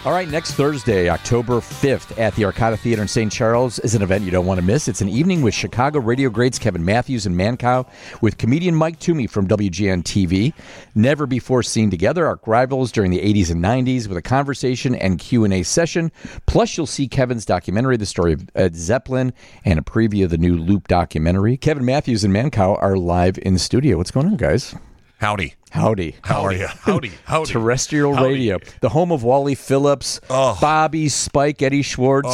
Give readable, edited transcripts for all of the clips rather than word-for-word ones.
All right, next Thursday, October 5th at the Arcada Theater in St. Charles is an event you don't want to miss. It's an evening with Chicago radio greats Kevin Matthews and Mancow with comedian Mike Toomey from WGN-TV. Never before seen together, arch rivals during the 80s and 90s with a conversation and Q&A session. Plus, you'll see Kevin's documentary, The Story of Ed Zeppelin, and a preview of the new Loop documentary. Kevin Matthews and Mancow are live in the studio. What's going on, guys? Howdy. How are you? Howdy. Terrestrial radio, the home of Wally Phillips, Bobby, Spike, Eddie Schwartz.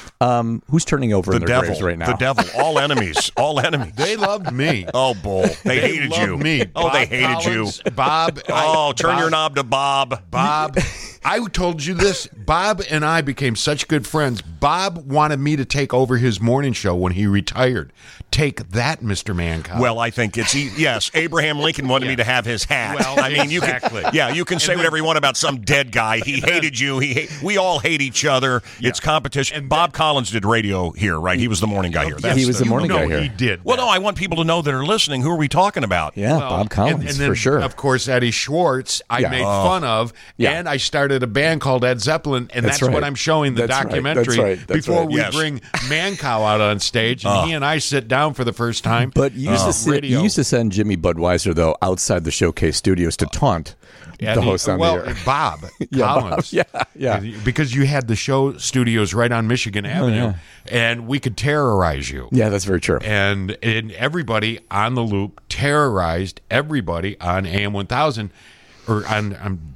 Who's turning over in their graves right now? The devil. All enemies. All enemies. They loved me. Oh, bull. They hated loved you. Me. Oh, Bob they hated Collins, you. Bob. Turn your knob to Bob. Bob. I told you this. Bob and I became such good friends. Bob wanted me to take over his morning show when he retired. Take that, Mr. Mancow. Well, I think it's yes. Abraham Lincoln wanted me to have his hat. Well, I mean, exactly. you can say whatever you want about some dead guy. He hated you. We all hate each other. Yeah. It's competition. And Bob Collins did radio here, right? He was the morning guy here. He was the morning guy here. He did. Well, no, I want people to know that are listening. Who are we talking about? Yeah, Bob Collins, and then, for sure. Of course, Eddie Schwartz, I made fun of, and I started a band called Ed Zeppelin, and that's right. what I'm showing the documentary before we bring Mancow out on stage, and he and I sit down for the first time. But you used to send Jimmy Budweiser, though, outside the Showcase studios to taunt the host on the air. Bob Collins. Yeah. Because you had the show studios right on Michigan Avenue, and we could terrorize you. Yeah, that's very true. And everybody on the Loop terrorized everybody on AM 1000 or on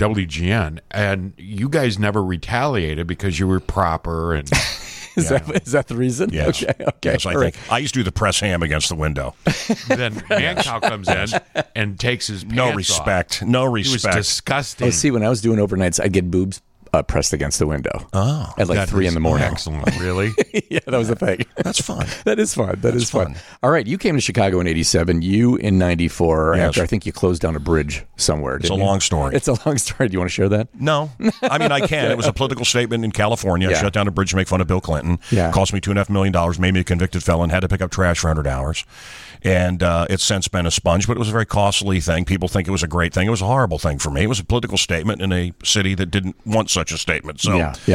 WGN, and you guys never retaliated because you were proper and... Is that the reason? Yes. Okay. Yes, I think. I used to do the press ham against the window. Then Mancow comes in and takes his pants No respect. off. No It was respect. disgusting. Oh, see, when I was doing overnights, I'd get boobs pressed against the window. At like 3 in the morning. Excellent. Really? Yeah, that was the thing. That's fun. That is fun. That's fun. All right, you came to Chicago in 87. You in 94 after I think you closed down a bridge somewhere. It's a long story. It's a long story. Do you want to share that? No. I mean, I can. It was a political statement in California. Yeah. Shut down a bridge to make fun of Bill Clinton. Yeah. Cost me $2.5 million. Made me a convicted felon. Had to pick up trash for 100 hours. And it's since been a sponge, but it was a very costly thing. People think it was a great thing. It was a horrible thing for me. It was a political statement in a city that didn't want such a statement. So,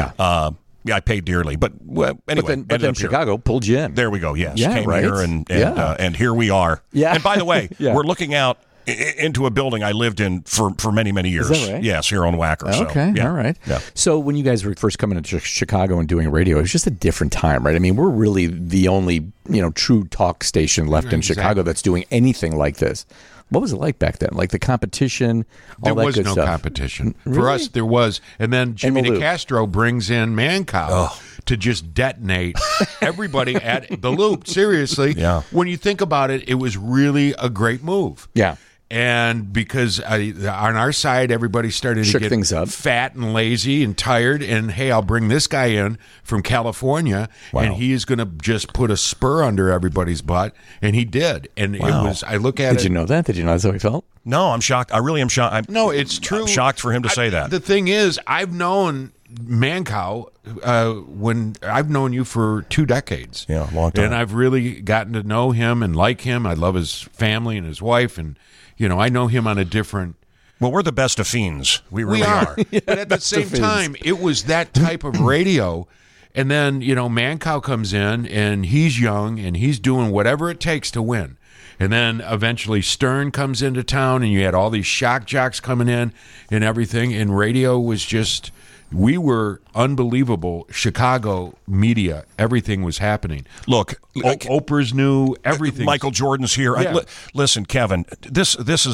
I paid dearly. But anyway. But then Chicago pulled you in. There we go, yes. Yeah, Came right? here, and here we are. Yeah. And by the way, we're looking out into a building I lived in for many, many years. Is that right? Yes, here on Wacker. Okay, so, all right. Yeah. So when you guys were first coming to Chicago and doing radio, it was just a different time, right? I mean, we're really the only, true talk station left in Chicago that's doing anything like this. What was it like back then? Like the competition, all that good stuff? There was no competition. Really? For us, there was. And then Jimmy DeCastro brings in Mancow to just detonate everybody at the Loop. Seriously. Yeah. When you think about it, it was really a great move. Yeah. And because on our side, everybody started to get things up. fat and lazy and tired. And, hey, I'll bring this guy in from California, and he is going to just put a spur under everybody's butt. And he did. And it was, I look at it. Did you know that? Did you know that's how he felt? No, I'm shocked. I really am shocked. No, it's true. I'm shocked for him to say that. The thing is, I've known Mancow when I've known you for 2 decades. Yeah, a long time. And I've really gotten to know him and like him. I love his family and his wife, and I know him on a different. Well, we're the best of fiends. We really are. But at the same time, it was that type of radio. And then Mancow comes in, and he's young, and he's doing whatever it takes to win. And then eventually Stern comes into town, and you had all these shock jocks coming in and everything. And radio was just, we were unbelievable. Chicago media, everything was happening. Look, Oprah's new, everything. Michael Jordan's here. Yeah. Listen, Kevin, this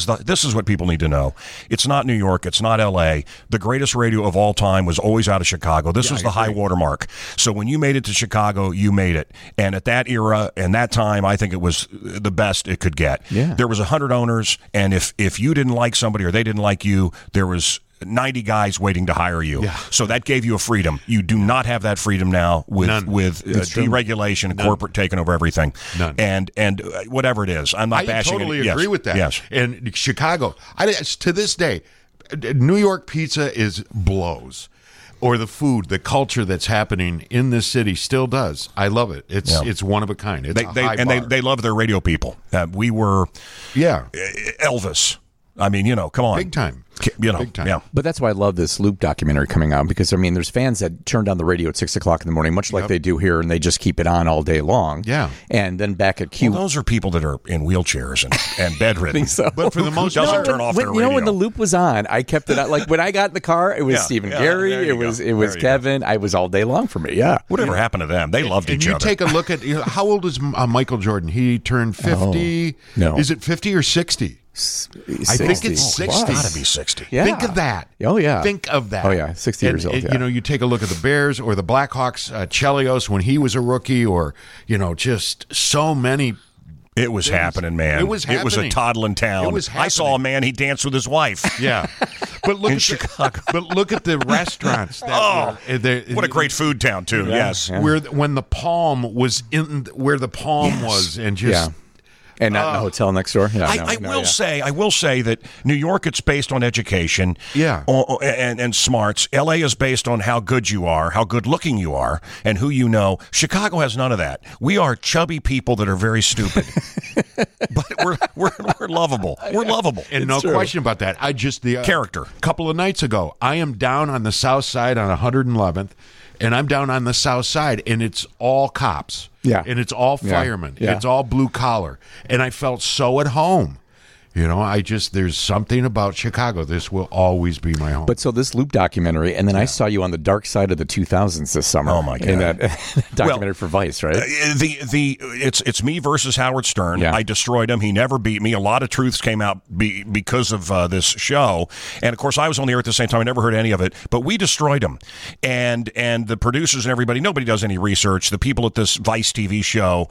is what people need to know. It's not New York. It's not L.A. The greatest radio of all time was always out of Chicago. This was the high watermark. So when you made it to Chicago, you made it. And at that era and that time, I think it was the best it could get. Yeah. There was 100 owners, and if you didn't like somebody or they didn't like you, there was 90 guys waiting to hire you. Yeah. So that gave you a freedom. You do not have that freedom now with deregulation and corporate taking over everything. None. And whatever it is. I'm not bashing totally it. agree with that. Yes. And Chicago, to this day, New York pizza blows. Or the food, the culture that's happening in this city still does. I love it. It's one of a kind. It's a high bar. They love their radio people. We were Elvis. I mean, come on. Big time. Big time. Yeah. But that's why I love this Loop documentary coming out, because, I mean, there's fans that turn down the radio at 6 o'clock in the morning, much like they do here, and they just keep it on all day long. Yeah. And then back at Q. Well, those are people that are in wheelchairs and bedridden. So. But for the most doesn't part, turn off their radio. When the Loop was on, I kept it on. Like, when I got in the car, it was Stephen Gary, it was Kevin. I was all day long for me, Whatever happened to them? They loved each other. And you take a look at, how old is Michael Jordan? He turned 50. No. Is it 50 or 60? I think it's 60. It's got to be 60. Yeah. Think of that. Oh, yeah. Think of that. Oh, yeah. 60 years old. Yeah. You take a look at the Bears or the Blackhawks, Chelios when he was a rookie, or, just so many. It was happening, man. It was happening. It was a toddling town. It was I saw a man, he danced with his wife. Yeah. But look In at Chicago. But look at the restaurants. That What a great food town, too. Yes. Yeah. When the Palm was where the Palm was, and just. Yeah. And not in the hotel next door. Yeah, I will say that New York, it's based on education, and smarts. LA is based on how good you are, how good looking you are, and who you know. Chicago has none of that. We are chubby people that are very stupid, but we're lovable. We're lovable, and no question about that. I just character. A couple of nights ago, I am down on the south side on 111th, and I'm down on the south side, and it's all cops. Yeah. And it's all firemen. Yeah. It's all blue collar. And I felt so at home. There's something about Chicago. This will always be my home. But so this Loop documentary, and then I saw you on the dark side of the 2000s this summer. Oh, my God. In that documentary for Vice, right? It's me versus Howard Stern. Yeah. I destroyed him. He never beat me. A lot of truths came out because of this show. And, of course, I was on the air at the same time. I never heard any of it. But we destroyed him. And the producers and everybody, nobody does any research. The people at this Vice TV show,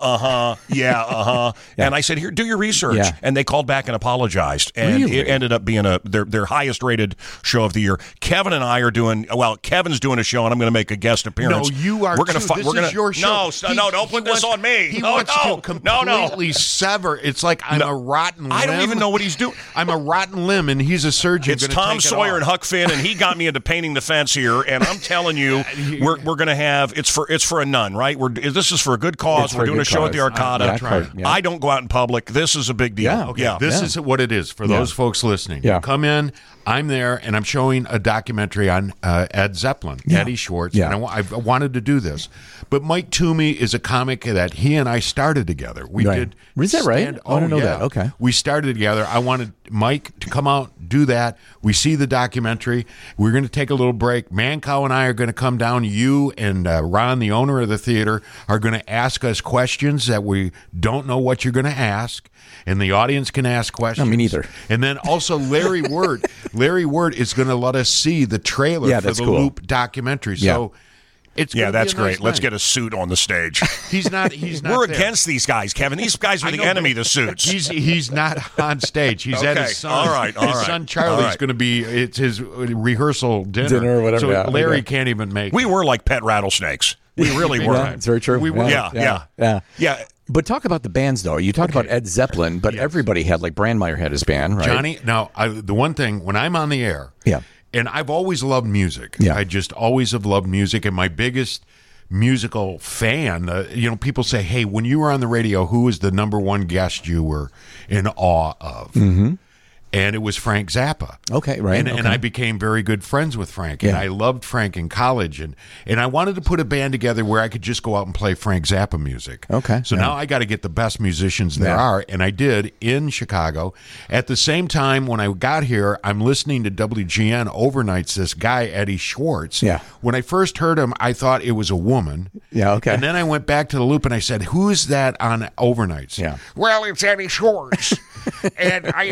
Yeah. And I said, here, do your research. Yeah. And they called back and apologized, and Really? it ended up being their highest rated show of the year. Kevin and I are Kevin's doing a show, and I'm going to make a guest appearance. No, you are. We're going to. This is your show. No, don't put this on me. He wants to completely sever. It's like I'm a rotten limb. I don't even know what he's doing. I'm a rotten limb, and he's a surgeon. It's Tom Sawyer and Huck Finn, and he got me into painting the fence here. And I'm telling you, we're going to have it's for a nun, right? This is for a good cause. We're doing a show at the Arcada. I don't go out in public. This is a big deal. Yeah. Okay. This is what it is for those folks listening. Yeah. You come in, I'm there, and I'm showing a documentary on Ed Zeppelin, Eddie Schwartz. Yeah. And I wanted to do this. But Mike Toomey is a comic that he and I started together. We did. Is that right? I don't know that. Okay. We started together. I wanted Mike to come out, do that. We see the documentary. We're going to take a little break. Mancow and I are going to come down. You and Ron, the owner of the theater, are going to ask us questions that we don't know what you're going to ask. And the audience can ask questions. No, me neither. And then also Larry Word. Larry Word is going to let us see the trailer for the Loop documentary. So it's that's great. Nice. Let's get a suit on the stage. He's not. We're against these guys, Kevin. These guys are the enemy. The suits. He's not on stage. He's at his son. All right. His son Charlie's going to be. It's his rehearsal dinner or whatever. So Larry can't even make. We were like pet rattlesnakes. We really were. Yeah, it's very true. We were. Yeah. But talk about the bands, though. You talked about Ed Zeppelin, but everybody had, like, Brandmeier had his band, right? Johnny, now, the one thing, when I'm on the air, and I've always loved music. Yeah. I just always have loved music, and my biggest musical fan, people say, hey, when you were on the radio, who was the number one guest you were in awe of? Mm-hmm. And it was Frank Zappa. Okay, right. And I became very good friends with Frank. And I loved Frank in college. And I wanted to put a band together where I could just go out and play Frank Zappa music. Okay. So now I got to get the best musicians there are. And I did in Chicago. At the same time, when I got here, I'm listening to WGN overnights, this guy, Eddie Schwartz. Yeah. When I first heard him, I thought it was a woman. Yeah, okay. And then I went back to the Loop and I said, who's that on overnights? Yeah. Well, it's Eddie Schwartz. And I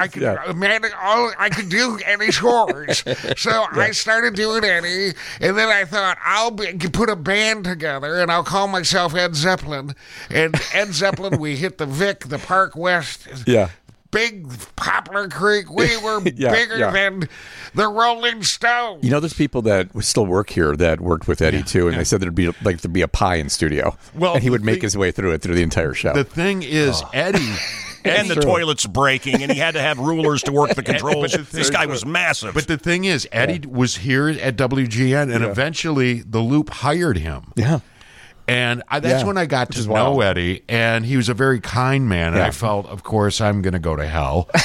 could do Eddie Schwartz. So I started doing Eddie, and then I thought I'll put a band together, and I'll call myself Ed Zeppelin. And Ed Zeppelin, we hit the Vic, the Park West. Yeah. Big Poplar Creek. We were bigger than the Rolling Stones. You know, there's people that still work here that worked with Eddie too, and they said there'd be a pie in studio. Well, and he would make his way through the entire show. The thing is, Eddie. And the toilet's breaking, and he had to have rulers to work the controls. This guy was massive. But the thing is, Eddie was here at WGN, and eventually the Loop hired him. Yeah. And that's when I got to know Eddie, and he was a very kind man, and I felt, of course, I'm going to go to hell.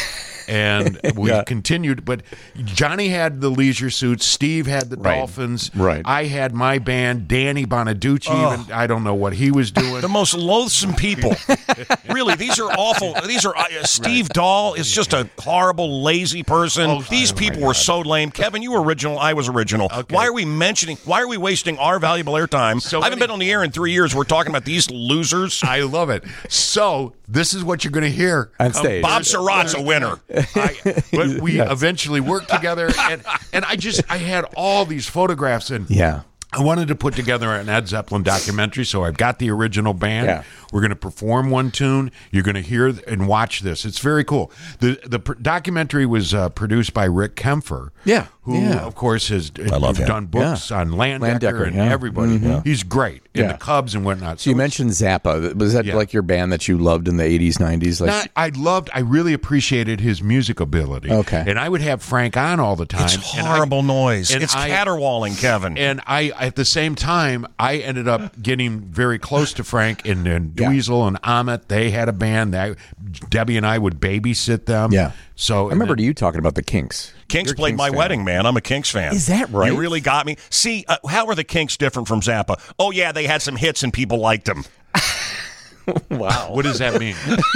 and we continued. But Johnny had the Leisure Suits, Steve had the Dolphins, I had my band, Danny Bonaducci. Even I don't know what he was doing. The most loathsome people. Really, these are awful. These are Steve Dahl is just a horrible, lazy person. These people were so lame. Kevin, you were original. I was original. Okay. Why are we wasting our valuable airtime? I haven't been on the air in 3 years. We're talking about these losers. I love it. So this is what you're going to hear on stage. Bob Surratt's a winner. But we eventually worked together, and I had all these photographs, and I wanted to put together an Ed Zeppelin documentary, so I've got the original band. Yeah. We're going to perform one tune. You're going to hear and watch this. It's very cool. The documentary was produced by Rick Kempfer, who, of course, has done books on Landecker and everybody. Mm-hmm. He's great. And the Cubs and whatnot. So you mentioned Zappa. Was that like your band that you loved in the 80s, 90s? Like, I really appreciated his music ability. Okay. And I would have Frank on all the time. It's horrible noise. It's caterwauling, Kevin. And at the same time, I ended up getting very close to Frank and Dweezil and Ahmet. They had a band. Debbie and I would babysit them. Yeah. So I remember you talking about the Kinks. Kinks played my wedding, man. I'm a Kinks fan. Is that right? You really got me. See, how are the Kinks different from Zappa? Oh, yeah, they had some hits and people liked them. Wow. What does that mean?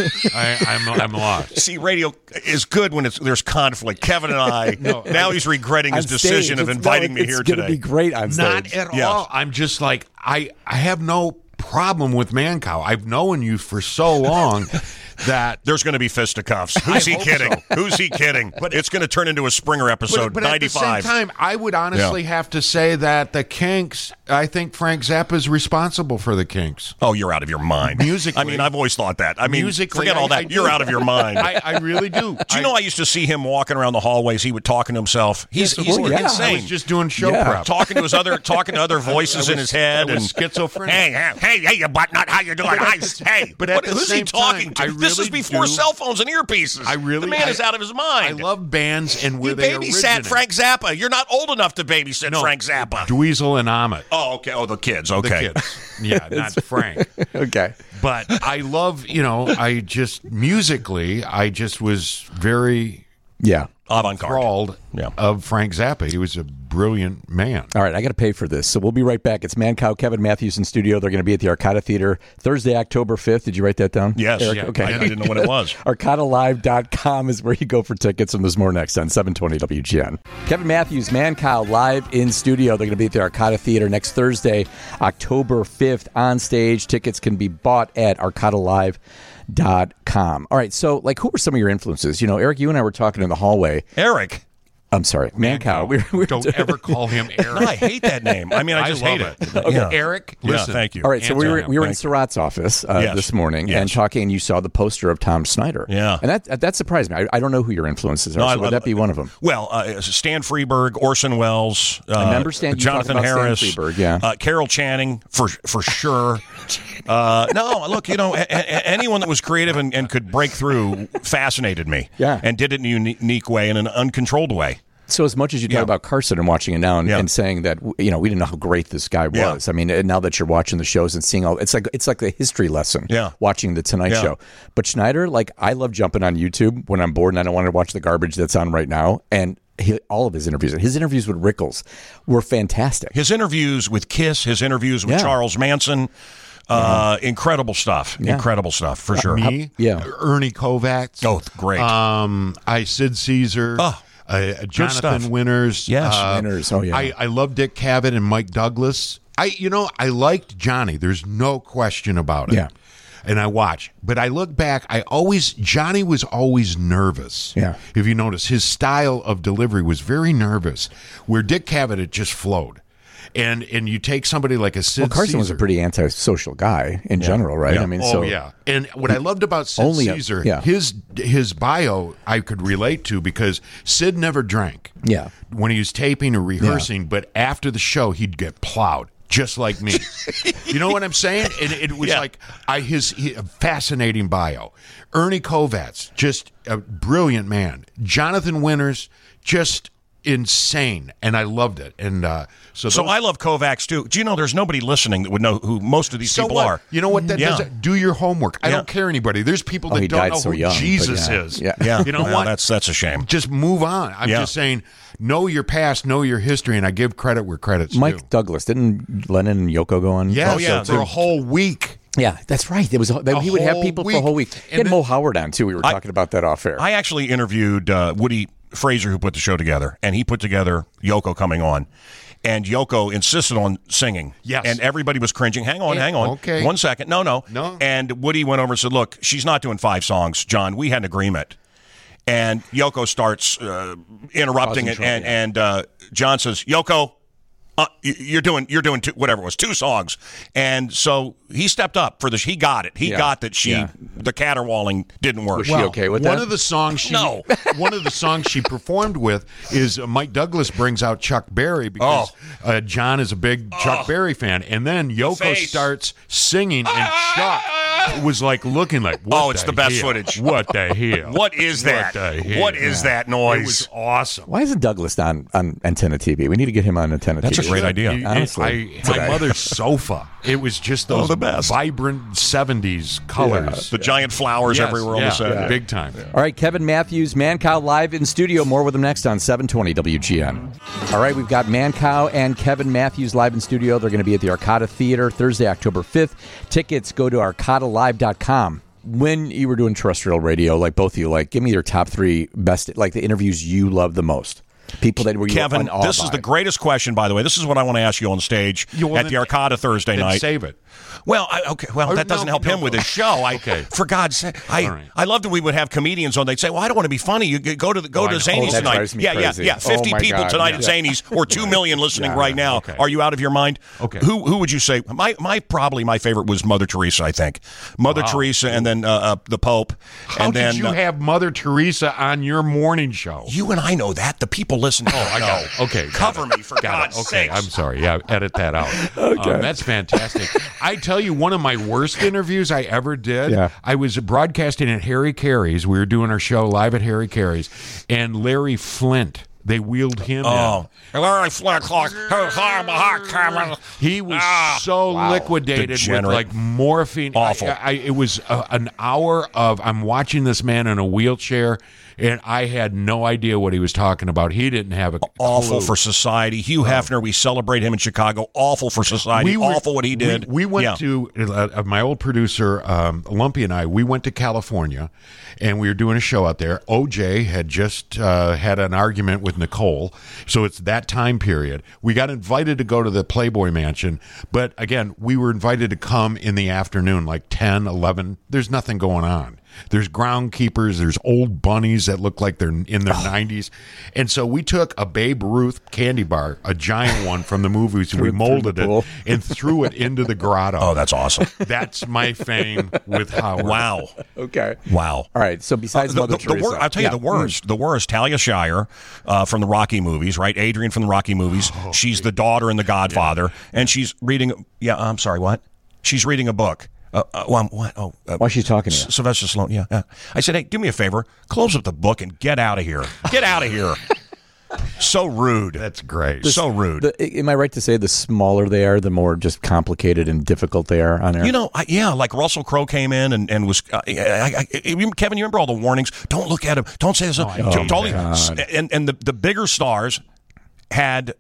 I'm lost. See, radio is good when there's conflict. Kevin and I, now he's regretting his decision of inviting me here today. It's going to be great on stage. Not at all. I'm just like, I have no problem with Mancow. I've known you for so long that there's going to be fisticuffs. Who's he kidding? So. Who's he kidding? But it's going to turn into a Springer episode. But 95. At the same time, I would honestly have to say that the Kinks. I think Frank Zappa is responsible for the Kinks. Oh, you're out of your mind. Musically, I mean, I've always thought that. I mean, musically, forget all that. You're out of your mind. I really do. Do you know I used to see him walking around the hallways? He would talking to himself. He's insane. I was just doing show prep, talking to other voices in his head, and schizophrenic. Hey, you butt nut, how you doing? Hey, but who's he talking to? This is before cell phones and earpieces. The man is out of his mind. I love bands and where they originate. You babysat Frank Zappa. You're not old enough to babysit Frank Zappa. Dweezil and Ahmet. Oh, okay. Oh, the kids. Okay. The kids. Yeah, not Frank. Okay. But I love, musically, I just was very enthralled of Frank Zappa. He was a brilliant man. All right, I got to pay for this, so we'll be right back. It's Mancow, Kevin Matthews in studio. They're going to be at the Arcada Theater Thursday, October 5th. Did you write that down? Yes. Eric? Yeah. Okay. I didn't know what it was. ArcadaLive.com is where you go for tickets, and there's more next on 720 WGN. Kevin Matthews, Mancow, live in studio. They're going to be at the Arcada Theater next Thursday, October 5th, on stage. Tickets can be bought at ArcadaLive.com. All right, so who were some of your influences? Eric, you and I were talking in the hallway. Eric? I'm sorry, Mancow. Don't ever call him Eric. No, I hate that name. I mean, I just hate it. Okay. Yeah. Eric, listen. Yeah, thank you. All right, so we were in Surratt's office this morning and talking, and you saw the poster of Tom Snyder. Yeah. And that surprised me. I don't know who your influences are, so would that be one of them? Well, Stan Freberg, Orson Welles, I remember Jonathan Harris, Stan Freberg, Carol Channing, for sure. No, look, anyone that was creative and could break through fascinated me. Yeah. And did it in a unique way, in an uncontrolled way. So as much as you talk about Carson and watching it now and saying that we didn't know how great this guy was. I mean, now that you're watching the shows and seeing it's like a history lesson. Watching the Tonight Show. But Schneider, I love jumping on YouTube when I'm bored and I don't want to watch the garbage that's on right now. And all of his interviews with Rickles were fantastic. His interviews with Kiss, his interviews with Charles Manson. Incredible stuff. Incredible stuff, for sure. Me? Ernie Kovacs. Oh, great. Sid Caesar. Oh. Jonathan Winters. Yes. Winters. Oh, yeah. I love Dick Cavett and Mike Douglas. I liked Johnny. There's no question about it. Yeah. And I watch. But I look back, Johnny was always nervous. Yeah. If you notice, his style of delivery was very nervous, where Dick Cavett, it just flowed. And you take somebody like a Sid Carson Caesar. was a pretty antisocial guy in general, right? Yeah. I mean, And what I loved about Sid Caesar, his bio I could relate to, because Sid never drank. Yeah. When he was taping or rehearsing, but after the show he'd get plowed. Just like me. You know what I'm saying? And it was his fascinating bio. Ernie Kovacs, just a brilliant man. Jonathan Winters, just insane, and I loved it. And so I love Kovacs too. Do you know there's nobody listening that would know who most of these people what? are? You know what that Yeah. does? Do your homework. I don't care anybody. There's people that he don't died know so who young, but Jesus yeah. is. Yeah. You know Well, what? That's a shame. Just move on. I'm just saying, know your past, know your history, and I give credit where credit's Mike due. Douglas, didn't Lennon and Yoko go on? Yeah, Oh, yeah, for a whole week. Yeah, that's right. He would have whole people for a week. whole week. He And had then- Mo Howard on too. We were talking about that off air. I actually interviewed Woody Fraser, who put the show together, and he put together Yoko coming on. And Yoko insisted on singing. Yes. And everybody was cringing. Hang on. Okay. 1 second. No. No. And Woody went over and said, look, she's not doing 5 songs, John. We had an agreement. And Yoko starts interrupting it. And John says, Yoko, you're doing whatever it was, 2 songs. And so he stepped up for this. He got it. He got that the caterwauling didn't work. Was she okay with that? One of the songs one of the songs she performed with is Mike Douglas brings out Chuck Berry because John is a big Chuck Berry fan, and then Yoko Face. starts singing, and Chuck was like looking like, what it's the best hell? footage. What the hell? What is that? the hell? What is that It noise? was awesome. Why isn't Douglas on Antenna TV? We need to get him on Antenna That's TV. a great idea. Honestly, My mother's sofa. It was just those the best. vibrant 70s colors. The giant flowers Yes, everywhere on the set. big time. All right, Kevin Matthews, Mancow live in studio. More with him next on 720 WGN. All right, we've got Mancow and Kevin Matthews live in studio. They're going to be at the Arcada Theater Thursday, October 5th. Tickets go to arcadalive.com. When you were doing terrestrial radio, like both of you, like give me your top 3 best, like the interviews you love the most. People that were Kevin, this is the greatest question, by the way. This is what I want to ask you on stage at the Arcada Thursday Then night. save it. Well, that doesn't help him with his show. Okay. For God's sake, right. I loved that we would have comedians on. They'd say, "Well, I don't want to be funny. You go to Zanies that tonight." drives me Yeah, crazy. 50 Oh, my people God. tonight Yeah. at Zanies, or 2 million listening right now. Okay. Are you out of your mind? Okay. Who would you say? Probably my favorite was Mother Teresa. I think Mother Teresa, and then the Pope. How and then did you have Mother Teresa on your morning show? you and I know that. The people listening. I got it. Okay, got Cover it. me for Got God's it. Okay, sakes. I'm sorry. Yeah, edit that out. That's fantastic. I tell you, one of my worst interviews I ever did. Yeah. I was broadcasting at Harry Carey's. We were doing our show live at Harry Carey's, and Larry Flint. They wheeled him in. Larry Flint. He was so liquidated with Degenerate. like morphine. Awful. It was an hour of I'm watching this man in a wheelchair, and I had no idea what he was talking about. He didn't have a Awful clue. for society. Hugh Hefner, we celebrate him in Chicago. Awful for society. Awful what he did. We went to my old producer, Lumpy, and I. We went to California, and we were doing a show out there. OJ had just had an argument with Nicole, so it's that time period. We got invited to go to the Playboy Mansion, but again, we were invited to come in the afternoon, like 10, 11. There's nothing going on. There's groundkeepers. There's old bunnies that look like they're in their 90s. And so we took a Babe Ruth candy bar, a giant one from the movies. We molded it and threw it into the grotto. Oh, that's awesome. That's my fame with Howard. Wow. Okay. Wow. All right. So besides Mother Teresa, I'll tell you the worst. Talia Shire from the Rocky movies, right? Adrian from the Rocky movies. She's the daughter in The Godfather, and she's reading. Yeah, I'm sorry. What? She's reading a book. Why is she talking to you? Sylvester Stallone. Yeah. I said, hey, do me a favor. Close up the book and get out of here. Get out of here. So rude. That's great. So rude. Am I right to say the smaller they are, the more just complicated and difficult they are on air? You know, like Russell Crowe came in and was. Kevin, you remember all the warnings? Don't look at him. Don't say this. And the bigger stars had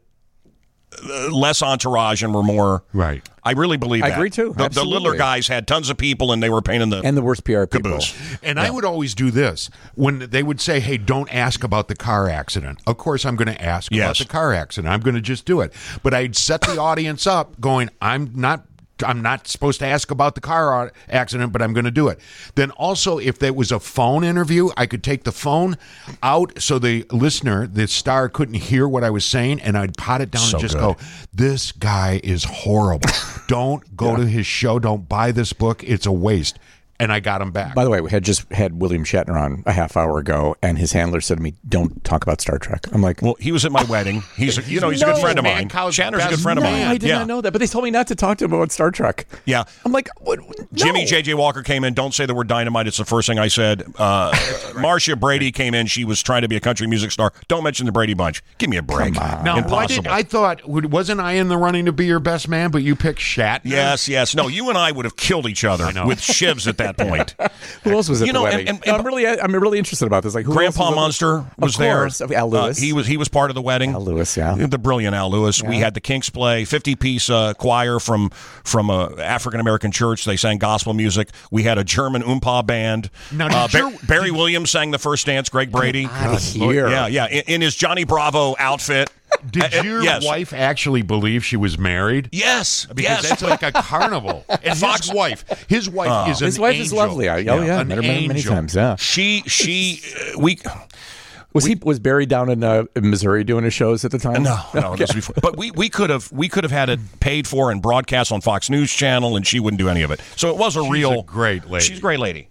less entourage and were more right. I really believe that. I agree too. The littler guys had tons of people and they were paying the worst PR people. caboose. And I would always do this when they would say, hey, don't ask about the car accident. Of course, I'm going to ask about the car accident. I'm going to just do it. But I'd set the audience up going, I'm not supposed to ask about the car accident, but I'm going to do it. Then also, if there was a phone interview, I could take the phone out so the listener, the star, couldn't hear what I was saying, and I'd pot it down and just go, this guy is horrible. Don't go to his show. Don't buy this book. It's a waste. and I got him back. By the way, we had just had William Shatner on a half hour ago, and his handler said to me, "Don't talk about Star Trek." I'm like, well, he was at my wedding. He's a good friend of mine. Mancow's Shatner's a good best friend of man. mine. I did not know that, but they told me not to talk to him about Star Trek. Yeah. I'm like, what? No. Jimmy J.J. Walker came in. Don't say the word dynamite. It's the first thing I said. Marcia Brady came in. She was trying to be a country music star. Don't mention the Brady Bunch. Give me a break. Now, Impossible. I thought, wasn't I in the running to be your best man, but you picked Shatner? Yes. No, you and I would have killed each other with shivs at that point. Who else was at You the know, wedding? and- I'm really interested about this. Like, who Grandpa else Munster was Of there. course. Al Lewis. He was part of the wedding. Al Lewis, yeah. The brilliant Al Lewis. We had the Kinks play 50-piece choir from a African American church. They sang gospel music. We had a German oompa band. Now, Barry Williams sang the first dance. Greg Brady. Here. Yeah. In his Johnny Bravo outfit. Did your yes. wife actually believe she was married? Yes. Because that's like a carnival. And his wife is an His wife is angel. lovely. Met her many angel. times. Yeah. Was Barry down in Missouri doing his shows at the time? No, this was before. But we could have had it paid for and broadcast on Fox News Channel, and she wouldn't do any of it. So it was She's a great lady. She's a great lady.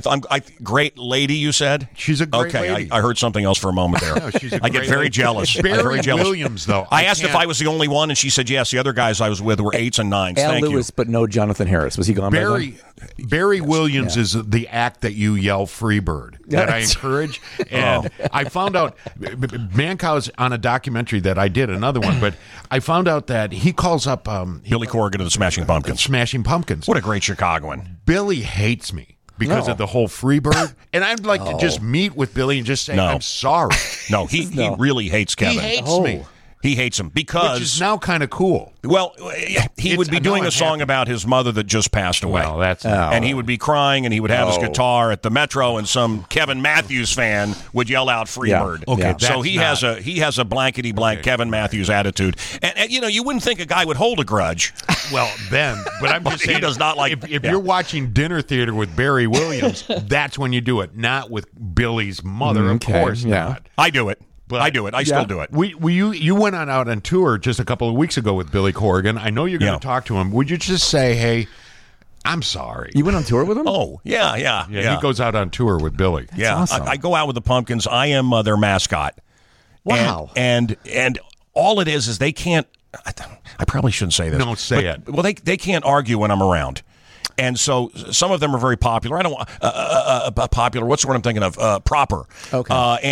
Great lady, you said? She's a great lady. I heard something else for a moment there. No, she's a I get great very lady. jealous. Barry I'm very jealous. Williams, though. I asked if I was the only one, and she said yes. The other guys I was with were 8s and 9s. Al Thank Lewis, you. but no Jonathan Harris. Was he gone by then? Barry Williams is the act that you yell Freebird that I encourage. And I found out Mancow's on a documentary that I did, another one, but I found out that he calls up Billy Corrigan of the Smashing Pumpkins. Smashing Pumpkins. What a great Chicagoan. Billy hates me because of the whole Freebird. And I'd like to just meet with Billy and just say, No. I'm sorry. No, he really hates Kevin. He hates me. He hates him because... Which is now kind of cool. Well, he would be doing I'm a song happy. about his mother that just passed away. Well, that's... And he would be crying, and he would have his guitar at the Metro, and some Kevin Matthews fan would yell out "Freebird." Yeah. Okay, so that's he has a blankety blank Kevin Matthews attitude, and you wouldn't think a guy would hold a grudge. Well, Ben, but I'm just He saying, does not like- if yeah. you're watching Dinner Theater with Barry Williams, that's when you do it, not with Billy's mother, of course not. I do it. But- I do it. I still do it. You went out on tour just a couple of weeks ago with Billy Corrigan. I know you're going to talk to him. Would you just say, hey, I'm sorry? You went on tour with him? Oh, yeah. He goes out on tour with Billy. Yeah, awesome. I go out with the Pumpkins. I am their mascot. Wow. And all it is they can't. I probably shouldn't say this. Don't say it. Well, they can't argue when I'm around. And so some of them are very popular. I don't want popular. What's the word I'm thinking of? Proper. Okay.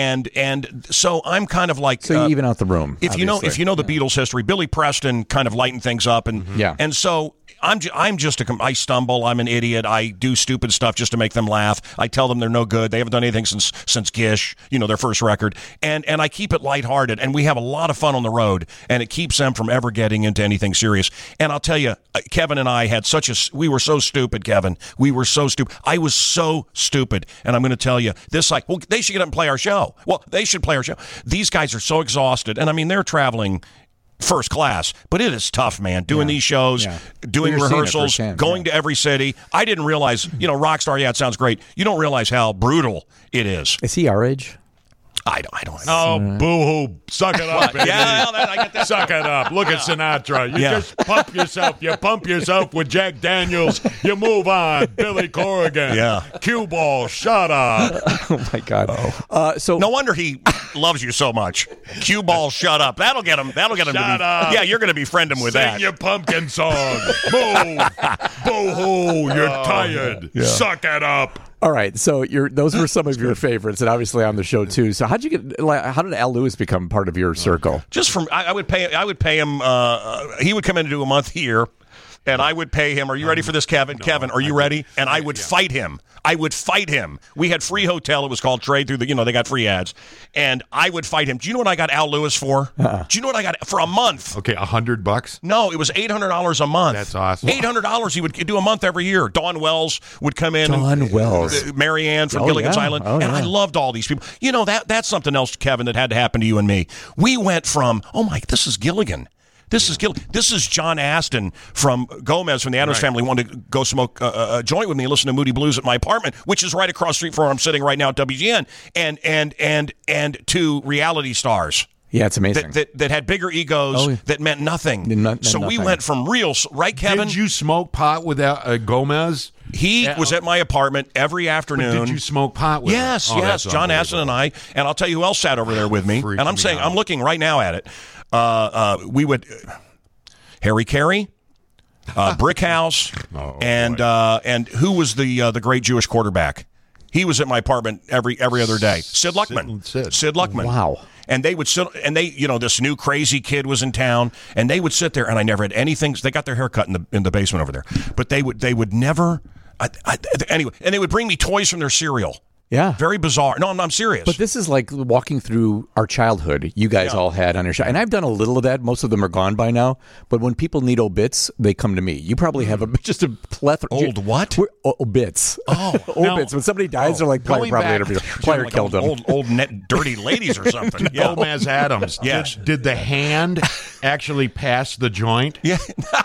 And so I'm kind of like. So you even out the room. If you know the Beatles history, Billy Preston kind of lightened things up, and and so I'm just I stumble. I'm an idiot. I do stupid stuff just to make them laugh. I tell them they're no good. They haven't done anything since Gish, their first record, and I keep it lighthearted, and we have a lot of fun on the road, and it keeps them from ever getting into anything serious. And I'll tell you, Kevin and I had we were so stupid, Kevin. We were so stupid. I was so stupid, and I'm going to tell you this: they should get up and play our show. Well, they should play our show. These guys are so exhausted, and I mean they're traveling first class, but it is tough, man, doing these shows, doing You're seeing it rehearsals, firsthand, going to every city. I didn't realize, Rockstar, it sounds great. You don't realize how brutal it is. Is he our age? I don't know. Oh, boo-hoo. Suck it up, baby. Yeah, I get that. Suck it up. Look at Sinatra. You Yeah. just pump yourself. You pump yourself with Jack Daniels. You move on. Billy Corrigan. Yeah. Cue ball. Shut up. Oh my God. So No wonder he loves you so much. Cue ball, shut up. That'll get him. Shut Shut up. Yeah, you're going to befriend him with Sing that. your pumpkin song. Move. Boo-hoo. You're tired. Suck it up. all right. So those were some of your favorites, and obviously on the show too. So how did Al Lewis become part of your circle? Just from I would pay him. He would come in to do a month here, and I would pay him. Are you ready for this, Kevin? Kevin, are you ready? And I would fight him. I would fight him. We had free hotel. It was called Trade Through they got free ads, and I would fight him. Do you know what I got Al Lewis for? Do you know what I got for a month? Okay, $100? No, it was $800 a month. That's awesome. $800. He would do a month every year. Dawn Wells would come in. Dawn Wells. Marianne from Oh, Gilligan's yeah. Island. Oh, and yeah. I loved all these people. That's something else, Kevin, that had to happen to you and me. We went from, this is Gilligan. This is John Aston from Gomez from the Addams Family wanted to go smoke a joint with me and listen to Moody Blues at my apartment, which is right across the street from where I'm sitting right now at WGN, and to reality stars. Yeah, it's amazing. That had bigger egos that meant nothing. Meant so we nothing. went from real, right, Kevin? Did you smoke pot with Gomez? He was at my apartment every afternoon. But did you smoke pot with him? Yes, Oh, yes. that's John Aston and I. And I'll tell you who else sat over there with me. Freaked And I'm me saying, out. I'm looking right now at it. We would, Harry Carey, Brickhouse, and who was the great Jewish quarterback? He was at my apartment every other day. Sid Luckman. Sid Luckman. Wow. And they would sit, and this new crazy kid was in town, and they would sit there, and I never had anything. They got their hair cut in the basement over there, but they would never. Anyway, and they would bring me toys from their cereal. Yeah. Very bizarre. No, I'm serious. But this is like walking through our childhood. You guys all had on your show. And I've done a little of that. Most of them are gone by now. But when people need obits, they come to me. You probably have just a plethora. Old what? Obits. Oh. Obits. When somebody dies, they're like, Player going probably back- interviewed. Player like killed him. old net dirty ladies or something. Yeah. Gomez Adams. Yes. Did the hand actually pass the joint? Yeah.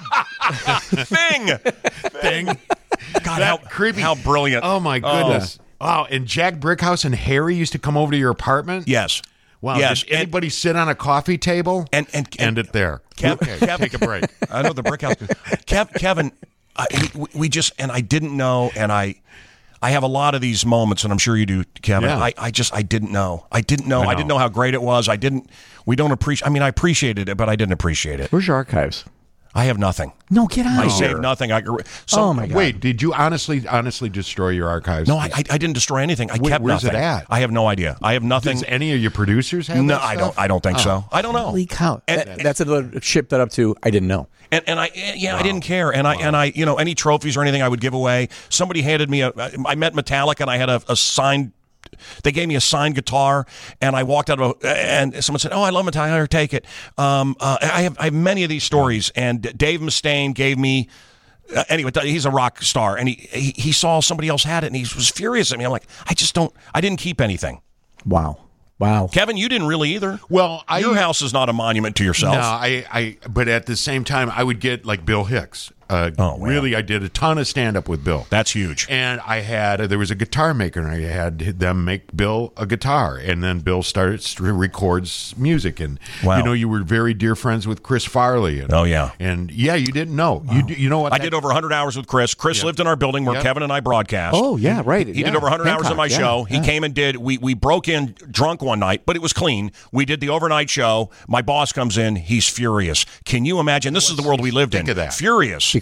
Thing. God, how creepy. How brilliant. Oh, my goodness. Wow. And Jack Brickhouse and Harry used to come over to your apartment? Yes. Wow. Yes. Did anybody sit on a coffee table? And End it there. Kev- Take a break. I know the brick house. Kevin, we just, and I didn't know, and I have a lot of these moments, and I'm sure you do, Kevin. Yeah. I didn't know. I didn't know how great it was. We don't appreciate, I appreciated it, but I didn't appreciate it. Where's your archives? I have nothing. No, get out I of here. saved nothing. Oh, my God. Wait, did you honestly destroy your archives? No, I didn't destroy anything. I kept where's nothing. it at? I have no idea. I have nothing. Does any of your producers have No, that I stuff? don't think so. I don't know. Holy cow. And- That's another ship that up to, I didn't know. And I didn't care. And I any trophies or anything I would give away. Somebody handed me I met Metallica and I had a signed. They gave me a signed guitar, and I walked out and someone said, "Oh, I love Metallica. Here, take it." I have many of these stories, and Dave Mustaine gave me. Anyway, he's a rock star, and he saw somebody else had it, and he was furious at me. I'm like, I didn't keep anything. Wow. Kevin, you didn't really either. Well, your house is not a monument to yourself. No, but at the same time, I would get like Bill Hicks. wow. Really, I did a ton of stand up with Bill. That's huge. And there was a guitar maker, and I had them make Bill a guitar, and then Bill records music, and Wow. you were very dear friends with Chris Farley. And, Oh, yeah. and you didn't know. Wow. You know what? I did over 100 hours with Chris. Chris lived in our building where Kevin and I broadcast. Oh, yeah, right. He did over 100 hours on my Hancock, show. yeah. He came and did. We broke in drunk one night, but it was clean. We did the overnight show. My boss comes in. He's furious. Can you imagine? This is the world we lived in. Think of that. Furious.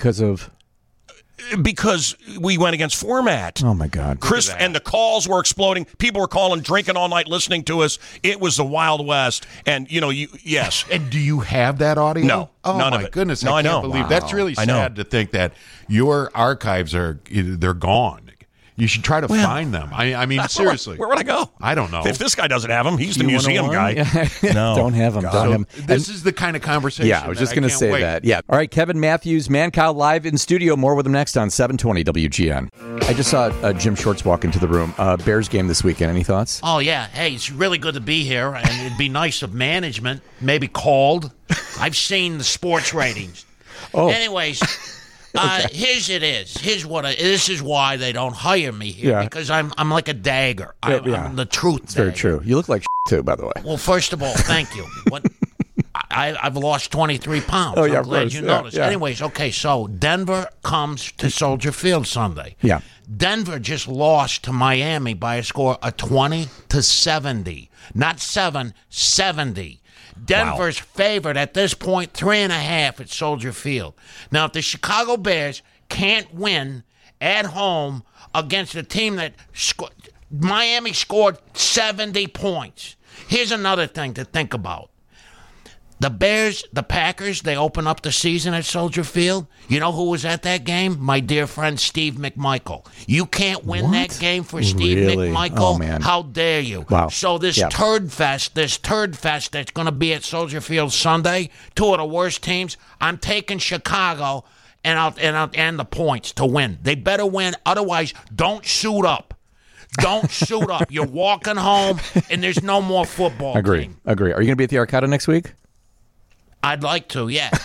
Because we went against format. Oh, my God. Chris, and the calls were exploding. People were calling, drinking all night, listening to us. It was the Wild West. And, yes. And do you have that audio? No, Oh, none my of it. goodness. No, I I can't know. believe Wow. that's really I know. sad to think that your archives they're gone. You should try to find them. I mean, seriously. Where would I go? I don't know. If this guy doesn't have them, he's the You museum wanna guy. one? No. Don't have them. God. Don't have 'em. This is the kind of conversation. Yeah, I was just going to say that. Yeah. All right, Kevin Matthews, Mancow live in studio. More with him next on 720 WGN. I just saw Jim Shorts walk into the room. Bears game this weekend. Any thoughts? Oh, yeah. Hey, it's really good to be here, and it'd be nice if management maybe called. I've seen the sports ratings. Oh. Anyways, here's it is. This is why they don't hire me here, Yeah. because I'm like a dagger. Yeah. I'm the truth It's very dagger. true. You look like too, by the way. Well, first of all, thank you. I've lost 23 pounds. Oh, yeah, I'm of glad course. you Yeah, noticed. yeah. Anyways, okay, so Denver comes to Soldier Field Sunday. Yeah. Denver just lost to Miami by a score of 20-70. Not 7, 70. Denver's favored at this point 3.5 at Soldier Field. Now, if the Chicago Bears can't win at home against a team that Miami scored 70 points. Here's another thing to think about. The Packers, they open up the season at Soldier Field. You know who was at that game? My dear friend Steve McMichael. You can't win that game for Steve Really? McMichael? Oh, man. How dare you? Wow. So this turd fest that's going to be at Soldier Field Sunday, two of the worst teams, I'm taking Chicago and the points to win. They better win. Otherwise, don't suit up. Don't suit up. You're walking home, and there's no more football. Agree. Team. Are you going to be at the Arcata next week? I'd like to, yeah.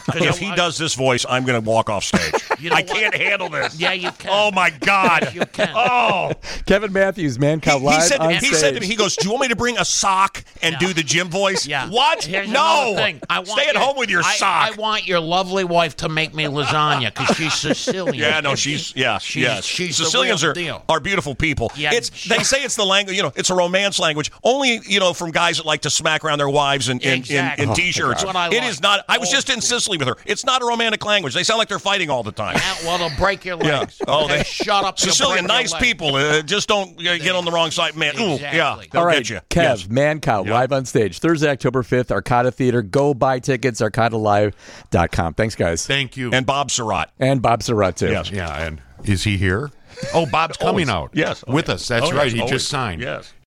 If he does this voice, I'm going to walk off stage. You know I what? can't handle this. Yeah, you can. Oh, my God. You can. Oh. Kevin Matthews, Mancow He live said, on he stage. said to me, he goes, do you want me to bring a sock and Yeah. do the Jim voice? Yeah. What? Here's No. another thing. I want Stay at your- home with your I sock. want your lovely wife to make me lasagna because she's Sicilian. Yeah, no, she's She's the Sicilians real deal. are beautiful people. Yeah, They say it's the language, it's a romance language. Only, from guys that like to smack around their wives in Exactly. in t-shirts. That's what I It like. is not. I was Old just in school. Sicily with her. It's not a romantic language. They sound like they're fighting all the time. Yeah, well, they'll break your Yeah. legs. Oh, Okay, they shut up. they'll Sicilian, break your nice legs. people. Just don't get on the wrong side, man. Ooh, Exactly. yeah, they'll All right, get you. Kev, Yes. Mancow, live on stage. Thursday, October 5th, Arcada Theater. Go buy tickets, arcadalive.com. Thanks, guys. Thank you. And Bob Surratt. And Bob Surratt, too. Yes. Yeah, and is he here? Oh, Bob's coming Always. out. Yes. With us. That's Oh, right. yes, He always. just signed. Yes.